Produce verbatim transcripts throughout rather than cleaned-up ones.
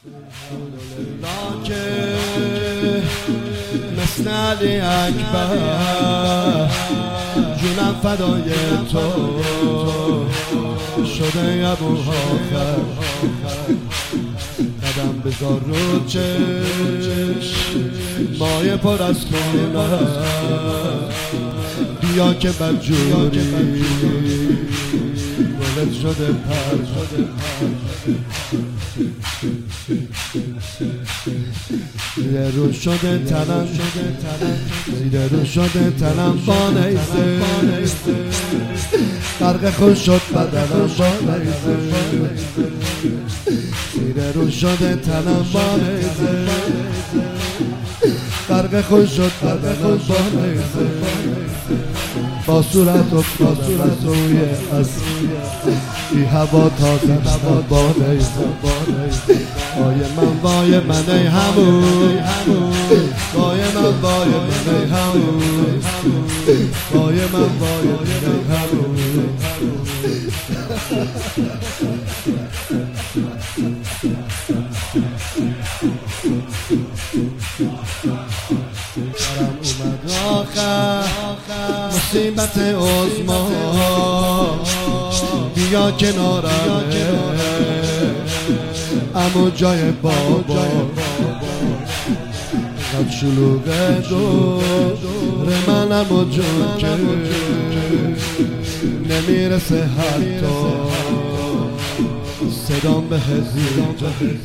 که مثل علی اکبر جونم فدای تو شده ابوالآخر. قدم بذار رو چشم مایه پر از خونه بیا که بدجوری گلت شده پر زیر رو شده تنم زیر رو شده تنم با نیزه غرق خود شد بدنم با نیزه زیر رو شده تنم با نیزه غرق خود شد بدنم با نیزه با صورت افتادم از روی اسب بی هوا تازه شدم با نیزه. وای من وای من ای همون وای من وای من ای همون وای من وای من ای همون. درم اومد آخر مصیبت عظما بیا کنارم اما جای بابا قد شلوغه دور منم و جون که نمیرسه حتی صدام به هزیر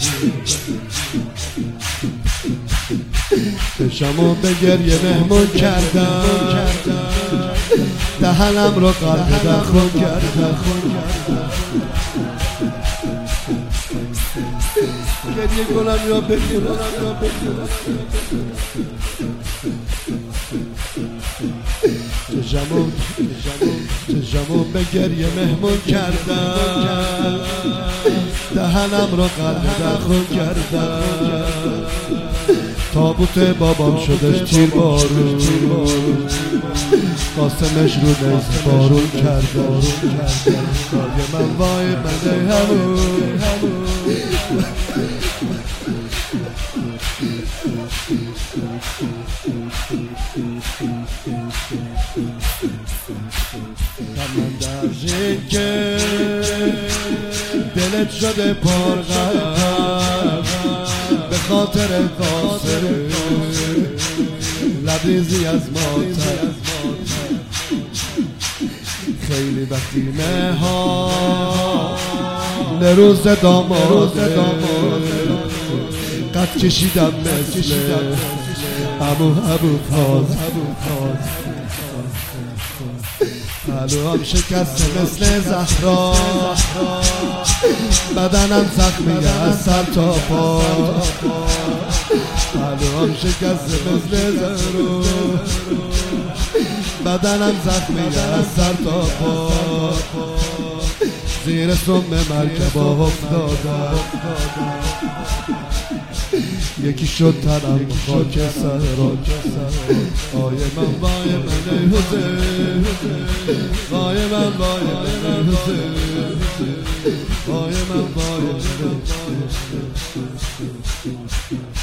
چشمو به گریه مهمون کردم دهنم رو قلب دخون کردم گریه کنم یا بخونم چشمو چشمو به گریه مهمون کردم دهنم رو قلب دخون کردم تابوت بابام شدش تیر بارون قاسمش رو نیز بارون کردم. وای من وای من ای همون من درجه که دلت شده پرغم به خاطر قاسم لبریزی از ماتم خیلی وقتیمه ها روز داماده قد کشیدم مثل ابو ابو فاز پلو هم شکسته مثل زهرا بدنم زخمی از سر تا پا پلو هم شکسته مثل زهرا بدنم زخمی از سر تا پا زیر سم مرکب افتادم یکی شد تنم خاک سر وای من وای من ای حسین وای من وای من ای حسین وای من وای من ای حسین.